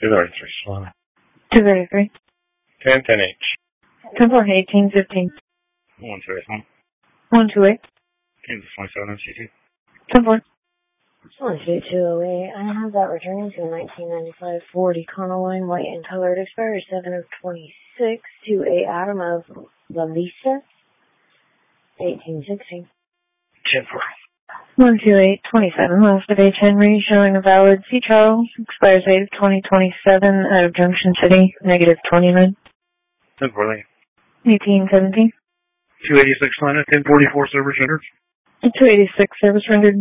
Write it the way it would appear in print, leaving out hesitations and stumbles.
233, Solana. 233. 1010H. 10-4, 1815. 128, 128. Kansas 27 MC2. 10-4. 12208. I have that returning to 1995 Ford Econoline, white and colored, expired 7/26 to a Adam of La Lisa, 1816. 10-4. 12827, last of H. Henry, showing a valid C. Charles, expires 8/2027, out of Junction City, -29. 10-4, Lane. 1817. 286, Solana. 1044, service rendered. 286, service rendered.